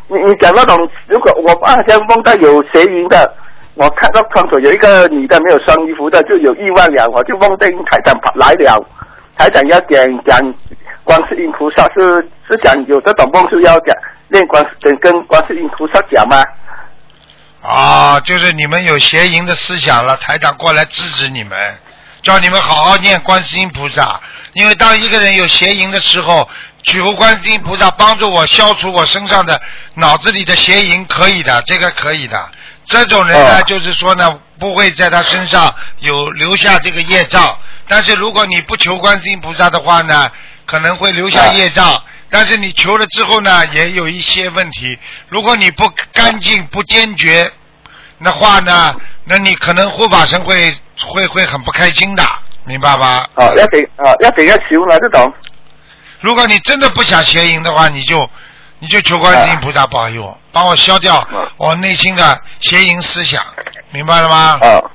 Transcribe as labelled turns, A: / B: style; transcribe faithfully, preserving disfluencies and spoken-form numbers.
A: 你你讲那种，如果我好像梦到有邪淫的，我看到窗口有一个女的没有穿衣服的，就有欲望了，我就梦见台长跑来了，台长要讲讲观世音菩萨，是是讲有这种梦是要讲念观跟跟观世音菩萨讲吗？
B: 啊，就是你们有邪淫的思想了，台长过来制止你们，叫你们好好念观世音菩萨。因为当一个人有邪淫的时候，求观世音菩萨帮助我消除我身上的脑子里的邪淫，可以的，这个可以的。这种人呢，哦、就是说呢，不会在他身上有留下这个业障。但是如果你不求观世音菩萨的话呢，可能会留下业障。啊，但是你求了之后呢，也有一些问题。如果你不干净、不坚决的话呢，那你可能护法神会会会很不开心的，明白吧？
A: 哦，要给啊，要给要求了这种。
B: 如果你真的不想邪淫的话，你就你就求观世音菩萨保佑我，帮我消掉我内心的邪淫思想，明白了吗？
A: 哦